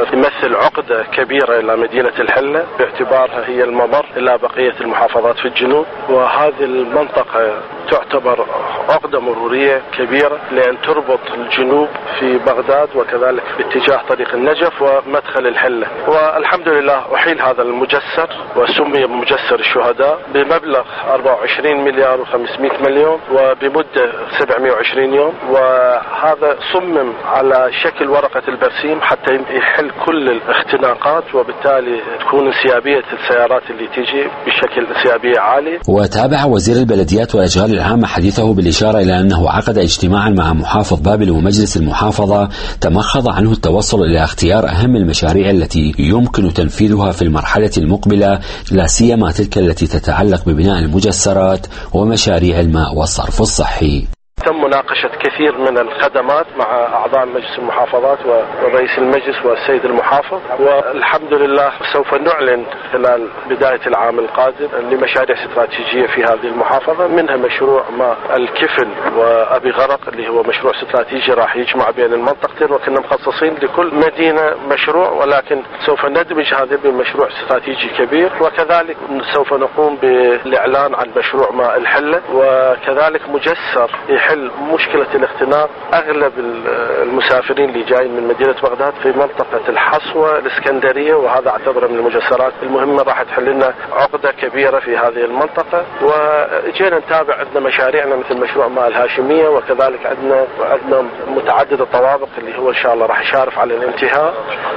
يمثل عقدة كبيرة إلى مدينة الحلة باعتبارها هي الممر إلى بقية المحافظات في الجنوب، وهذه المنطقة تعتبر عقدة مرورية كبيرة لأن تربط الجنوب في بغداد وكذلك باتجاه طريق النجف ومدخل الحلة. والحمد لله أحيل هذا المجسر وسمي بمجسر الشهداء بمبلغ 24 مليار و500 مليون وبمدة 720 يوم، وهذا صمم على شكل ورقة البرسيم حتى يحل كل الاختناقات وبالتالي تكون انسيابية السيارات اللي تيجي بشكل انسيابية عالي. وتابع وزير البلديات والأشغال العامة حديثه بالإشارة إلى أنه عقد اجتماعا مع محافظ بابل ومجلس المحافظة تمخض عنه التوصل إلى اختيار أهم المشاريع التي يمكن تنفيذها في المرحلة المقبلة، لا سيما تلك التي تتعلق ببناء المجسرات ومشاريع الماء والصرف الصحي. تم مناقشة كثير من الخدمات مع أعضاء مجلس المحافظات ورئيس المجلس والسيد المحافظ، والحمد لله سوف نعلن خلال بداية العام القادم لمشاريع استراتيجية في هذه المحافظة، منها مشروع ماء الكفل وأبي غرق اللي هو مشروع استراتيجي راح يجمع بين المنطقتين، وكنا مخصصين لكل مدينة مشروع، ولكن سوف ندمج هذا بمشروع استراتيجي كبير. وكذلك سوف نقوم بالإعلان عن مشروع ماء الحلة، وكذلك مجسر يحل مشكلة الاختناق أغلب المسافرين اللي جايين من مدينة بغداد في منطقة الحصوة الإسكندرية، وهذا اعتبره من المجسرات المهمة راح تحل لنا عقدة كبيرة في هذه المنطقة. وجينا نتابع عندنا مشاريعنا مثل مشروع ماء الهاشمية، وكذلك عندنا متعدد الطوابق اللي هو إن شاء الله راح يشارف على الانتهاء،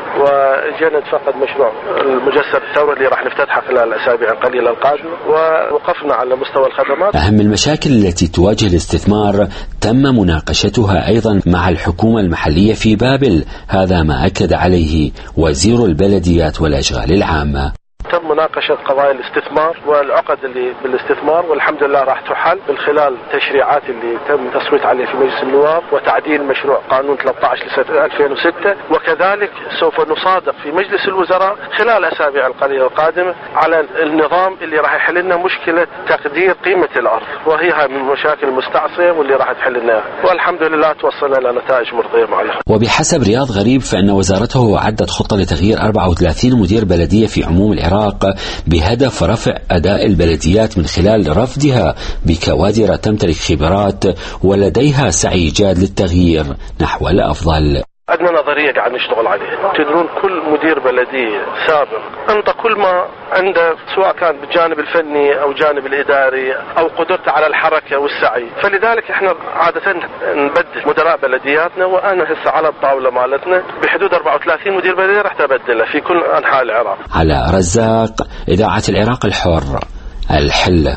وجينا نتفقد مشروع المجسر الثورة اللي راح نفتتحه خلال الأسابيع القليلة القادمة، ووقفنا على مستوى الخدمات. أهم المشاكل التي تواجه الاستثمار تم مناقشتها أيضا مع الحكومة المحلية في بابل، هذا ما أكد عليه وزير البلديات والأشغال العامة. تم مناقشة قضايا الاستثمار والعقد اللي بالاستثمار، والحمد لله راح تحل من خلال التشريعات اللي تم تصويت عليها في مجلس النواب وتعديل مشروع قانون 13 لسنة 2006، وكذلك سوف نصادق في مجلس الوزراء خلال الأسابيع القليلة القادمة على النظام اللي راح يحل لنا مشكلة تقدير قيمة الأرض، وهي من المشاكل المستعصية واللي راح تحل لنا، والحمد لله توصلنا إلى نتائج مرضية معها. وبحسب رياض غريب فإن وزارته عدت خطة لتغيير 34 مدير بلدية في عموم العراق بهدف رفع أداء البلديات من خلال رفضها بكوادر تمتلك خبرات ولديها سعي جاد للتغيير نحو الأفضل. عندنا نظرية قاعد نشتغل عليها. تدرون كل مدير بلدية سابق أنت كل ما عنده سواء كان بالجانب الفني أو جانب الإداري أو قدرته على الحركة والسعي، فلذلك احنا عادة نبدل مدراء بلدياتنا، وأنا هسه على الطاولة مالتنا بحدود 34 مدير بلدية راح تبدله في كل أنحاء العراق. على رزاق، إذاعة العراق الحر، الحلة.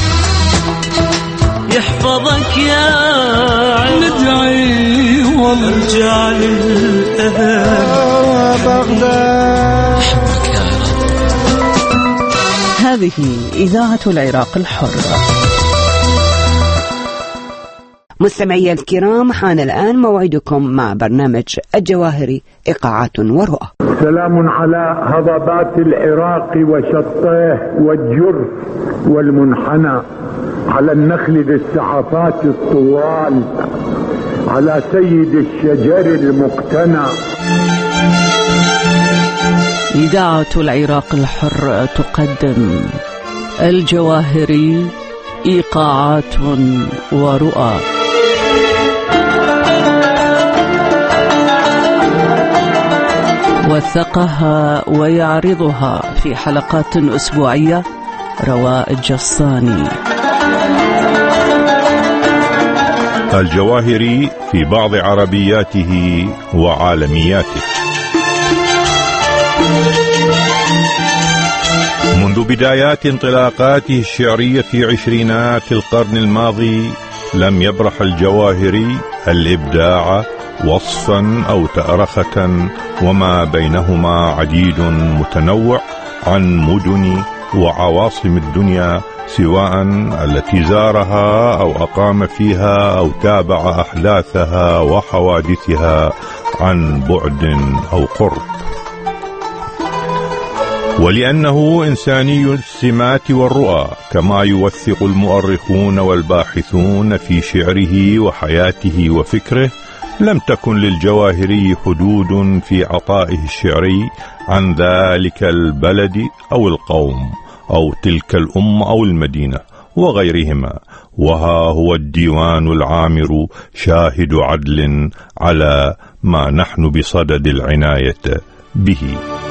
يحفظك يا ندعي وارجع للأهل بغداد. هذه إذاعة العراق الحر. مستمعي الكرام، حان الآن موعدكم مع برنامج الجواهري، إيقاعات ورؤى. سلام على هضبات العراق وشطيه والجرف والمنحنى، على النخل ذي السحفات الطوال، على سيد الشجر المقتنى. إذاعة العراق الحر تقدم الجواهري، إيقاعات ورؤى. وثقها ويعرضها في حلقات أسبوعية رواء الجصاني. الجواهري في بعض عربياته وعالمياته. منذ بدايات انطلاقاته الشعرية في عشرينات القرن الماضي لم يبرح الجواهري الإبداع وصفا أو تأرخة وما بينهما عديد متنوع عن مدن وعواصم الدنيا، سواء التي زارها أو أقام فيها أو تابع أحداثها وحوادثها عن بعد أو قرب. ولأنه إنساني السمات والرؤى كما يوثق المؤرخون والباحثون في شعره وحياته وفكره، لم تكن للجواهري حدود في عطائه الشعري عن ذلك البلد أو القوم أو تلك الأمة أو المدينة وغيرهما، وها هو الديوان العامر شاهد عدل على ما نحن بصدد العناية به.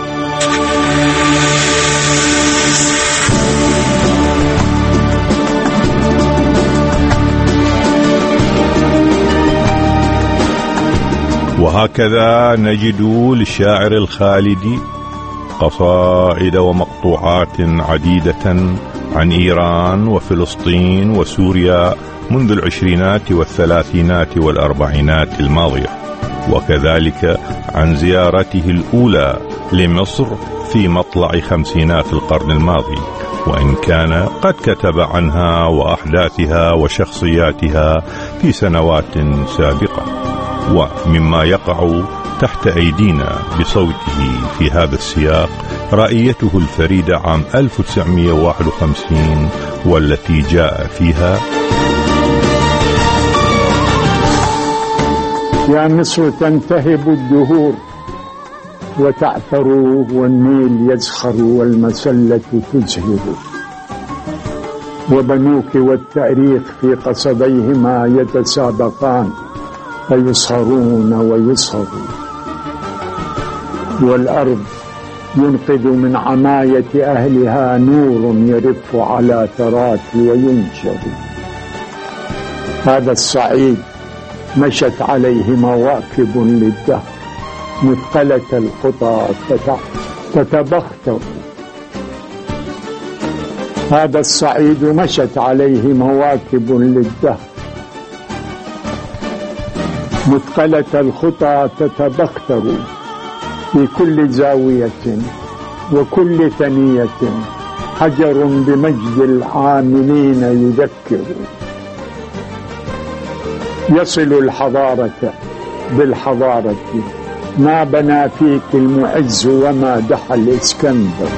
وهكذا نجد للشاعر الخالدي قصائد ومقطوعات عديدة عن إيران وفلسطين وسوريا منذ العشرينات والثلاثينات والأربعينات الماضية، وكذلك عن زيارته الأولى لمصر في مطلع خمسينات القرن الماضي، وإن كان قد كتب عنها وأحداثها وشخصياتها في سنوات سابقة. ومما يقع تحت أيدينا بصوته في هذا السياق رائيته الفريدة عام 1951 والتي جاء فيها: يا مصر تنتهب الدهور وتعثر والنيل يزخر والمسلة تزهر، وبنوك والتاريخ في قصبيهما يتسابقان فيصهرون ويصهرون، والأرض ينقذ من عماية أهلها نور يرف على ثرات وينشر. هذا الصعيد مشت عليه مواكب للدهر مثقلة الخطى تتبختر. هذا الصعيد مشت عليه مواكب للدهر مثقلة الخطى تتبختر، في كل زاوية وكل ثنية حجر بمجد العاملين يذكر. يصل الحضارة بالحضارة ما بنى فيك المعز وما دحى الإسكندر.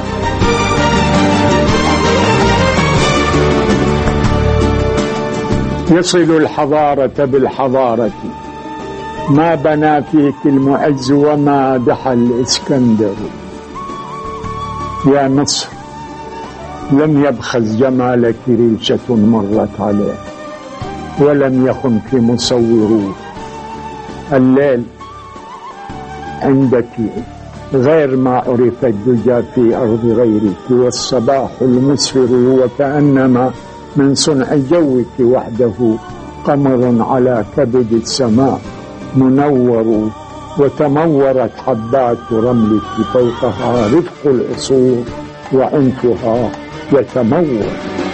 يصل الحضارة بالحضارة ما بنى فيك المعز وما دحى الإسكندر. يا مصر لم يبخس جمالك ريشة مرت عليه، ولم يخنك مصوروه. الليل عندك غير ما عرف الدجى في أرض غيرك، والصباح المسفر وكأنما من صنع جوك وحده قمر على كبد السماء منور، وتمورت حبات رملك فوقها رفق العصور وعنفها يتمور.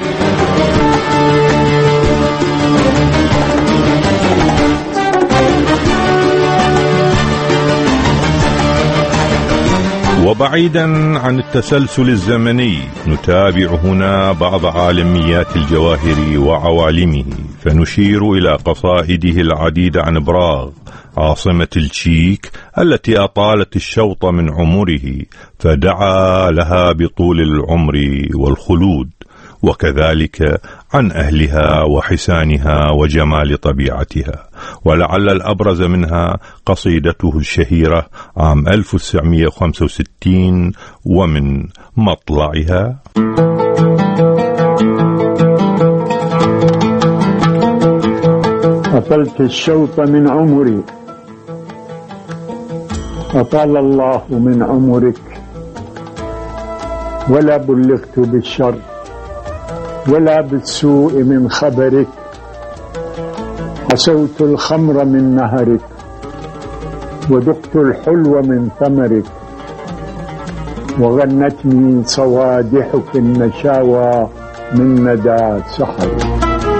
وبعيدا عن التسلسل الزمني نتابع هنا بعض عالميات الجواهر وعوالمه، فنشير إلى قصائده العديدة عن براغ عاصمة التشيك التي أطالت الشوط من عمره فدعا لها بطول العمر والخلود، وكذلك عن أهلها وحسانها وجمال طبيعتها. ولعل الأبرز منها قصيدته الشهيرة عام 1965 ومن مطلعها: أطلت الشوط من عمري، أطال الله من عمرك، ولا بلغت بالشر ولا بالسوء من خبرك. حسوت الخمر من نهرك وذقت الحلو من ثمرك، وغنتني صوادحك النشاوى من ندى سحرك.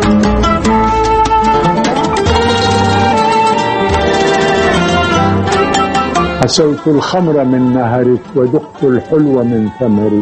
حسوت الخمر من نهرك وذقت الحلو من ثمرك،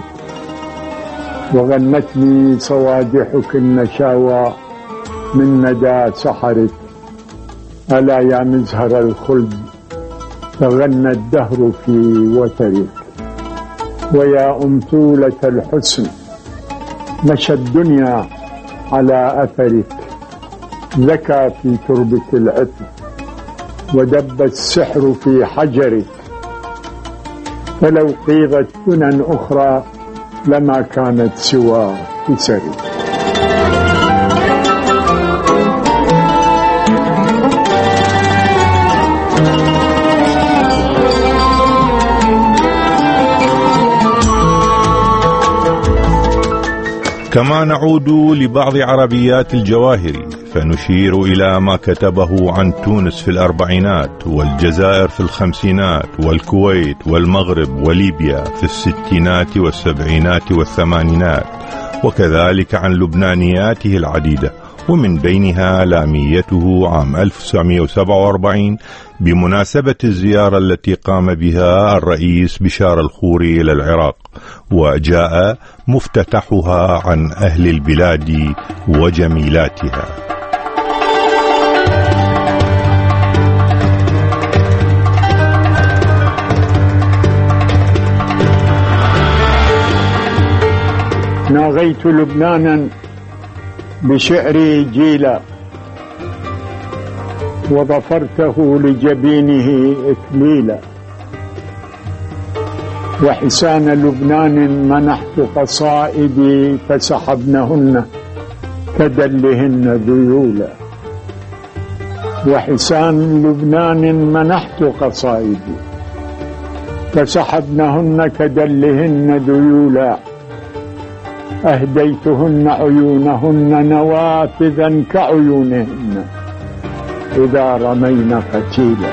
وغنتني صوادحك النشاوى من ندى سحرك. ألا يا مزهر الخلد تغنى الدهر في وترك، ويا أمثولة الحسن مشى الدنيا على أثرك. زكى في تربة العطر ودب السحر في حجرك، فلو قيضت سنن أخرى لما كانت سوى كسرك. كما نعود لبعض عربيات الجواهري فنشير إلى ما كتبه عن تونس في الأربعينات، والجزائر في الخمسينات، والكويت والمغرب وليبيا في الستينات والسبعينات والثمانينات، وكذلك عن لبنانياته العديدة، ومن بينها لاميته عام 1947 بمناسبة الزيارة التي قام بها الرئيس بشار الخوري إلى العراق، وجاء مفتتحها عن أهل البلاد وجميلاتها. ناغيت لبنانا بشعري جيلا، وظفرته لجبينه إكليلا، وحسان لبنان منحت قصائدي فسحبنهن كدلهن ذيولا. وحسان لبنان منحت قصائدي فسحبنهن كدلهن ذيولا، أهديتهن عيونهن نوافذا كعيونهن إذا رمينا فتيلا.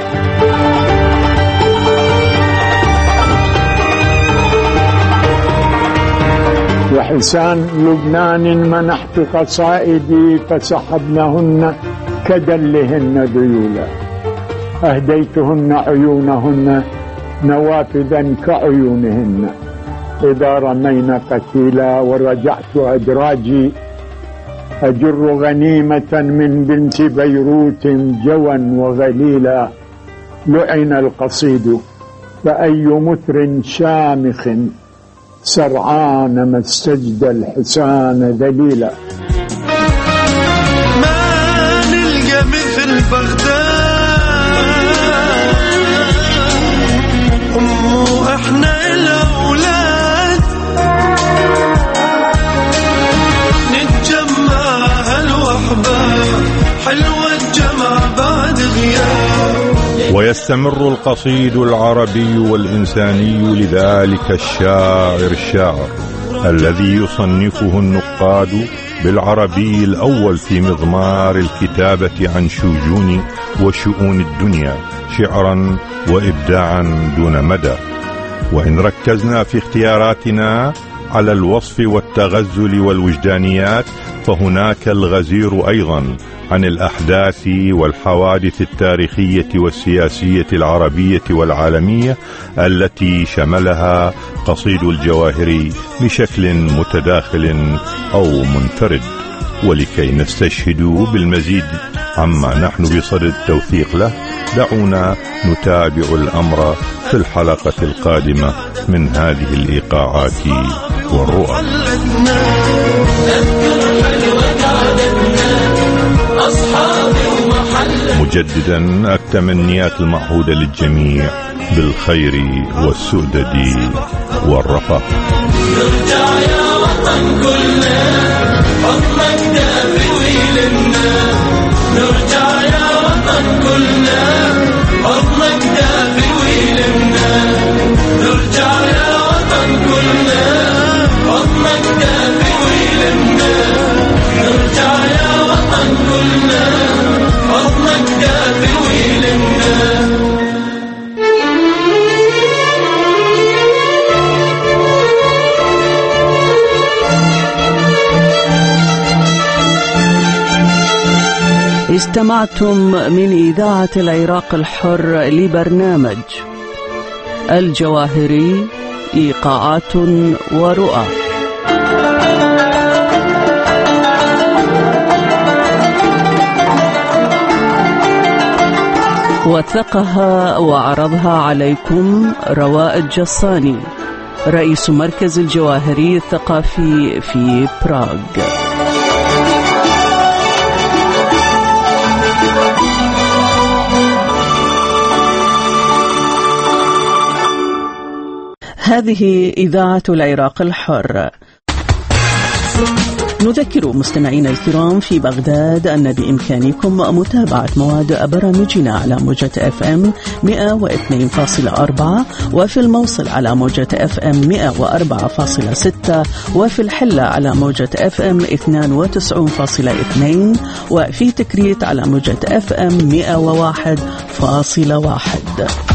وحسان لبنان منحت قصائدي فسحبنهن كدلهن ذيولا، أهديتهن عيونهن نوافذا كعيونهن إذا رمينا قتيلا. ورجعت أدراجي أجر غنيمة من بنت بيروت جوا وغليلا، لعن القصيد فأي مثر شامخ سرعان ما استجدى الحسان ذليلا. ما نلقى مثل بغداد أمو إحنا الأولاد، نتجمع هالوحبة حلوة الجمع بعد غياب. ويستمر القصيد العربي والإنساني لذلك الشاعر الذي يصنفه النقاد بالعربي الأول في مضمار الكتابة عن شجون وشؤون الدنيا، شعرا وإبداعا دون مدى. وإن ركزنا في اختياراتنا على الوصف والتغزل والوجدانيات، فهناك الغزير أيضا عن الأحداث والحوادث التاريخية والسياسية العربية والعالمية التي شملها قصيد الجواهري بشكل متداخل أو منفرد. ولكي نستشهد بالمزيد عما نحن بصدد التوثيق له، دعونا نتابع الأمر في الحلقة القادمة من هذه الإيقاعات والرؤى. مجددا التمنيات المعهودة للجميع بالخير والسؤدد والرفاه. نرجع يا وطن كلنا حضنك دافي ويلنا، نرجع يا وطن كلنا حضنك دافي ويلنا، نرجع يا وطن كلنا حضنك دافي ويلنا، نرجع يا وطن كلنا حضنك دافي ويلنا. استمعتم من إذاعة العراق الحر لبرنامج الجواهري إيقاعات ورؤى. وثقها وعرضها عليكم رواء الجصاني، رئيس مركز الجواهري الثقافي في براغ. هذه إذاعة العراق الحر. نذكر مستمعينا الكرام في بغداد أن بإمكانكم متابعة مواد برامجنا على موجة FM 102.4 وفي الموصل على موجة FM 104.6 وفي الحلة على موجة FM 92.2 وفي تكريت على موجة FM 101.1.